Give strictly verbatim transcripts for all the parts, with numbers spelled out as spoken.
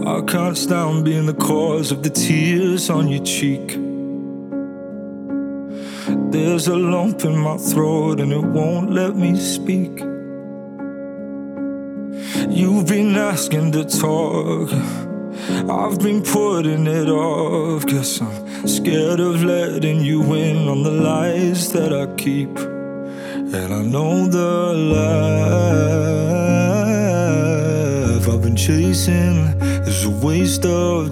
I can't stand being the cause of the tears on your cheek. There's a lump in my throat and it won't let me speak. You've been asking to talk, I've been putting it off, 'cause I'm scared of letting you in on the lies that I keep. And I know the life I've been chasing is a waste of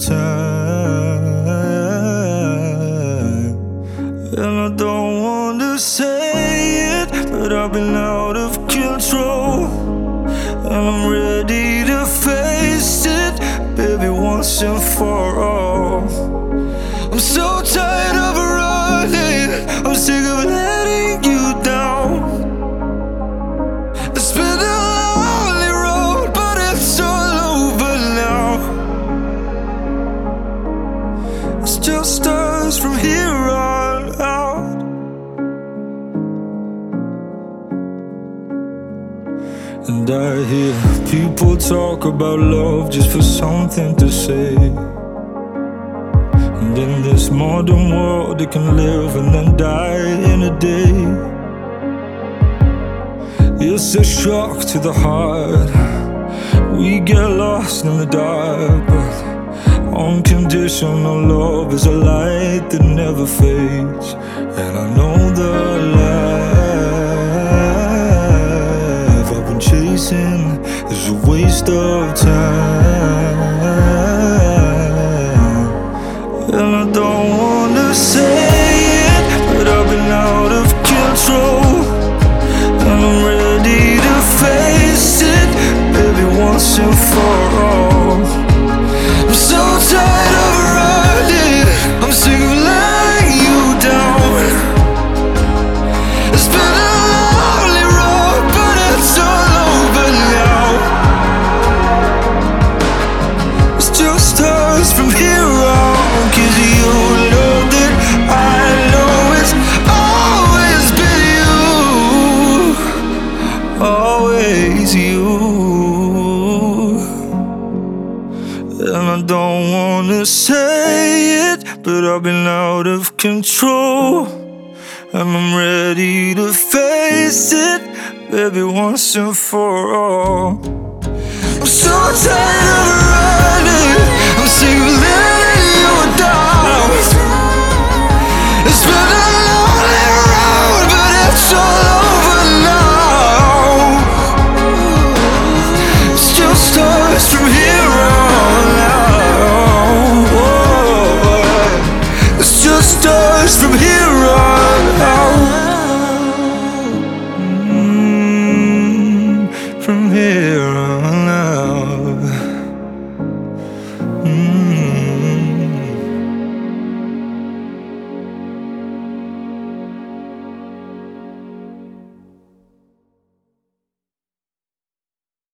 time. And I don't want to say it, but I've been out of control. And I'm ready to face it, baby, once and for all. I'm so tired of running, I'm sick of letting you down. It's been a lonely road, but it's all over now. It's just us from here on out. And I hear people talk about love just for something to say. And in this modern world, it can live and then die in a day. It's a shock to the heart, we get lost in the dark. But unconditional love is a light that never fades. And I know the life I've been chasing is a waste of time. And I don't wanna say it, but I've been out of control. And I'm ready to face it, baby, once and for all. I'm so tired of running, I'm sick of letting you down. It's been a lonely road, but it's all over now. It's just us from here on, 'cause you know that I know it's always been you, always you. And I don't wanna say it, but I've been out of control. And I'm ready to face it, baby, once and for all. I'm so tired of running, I'm sick of letting you down. It's been a lonely road, but it's all over now. It's just us from here on out. Whoa. It's just us from here on out. Mm, from here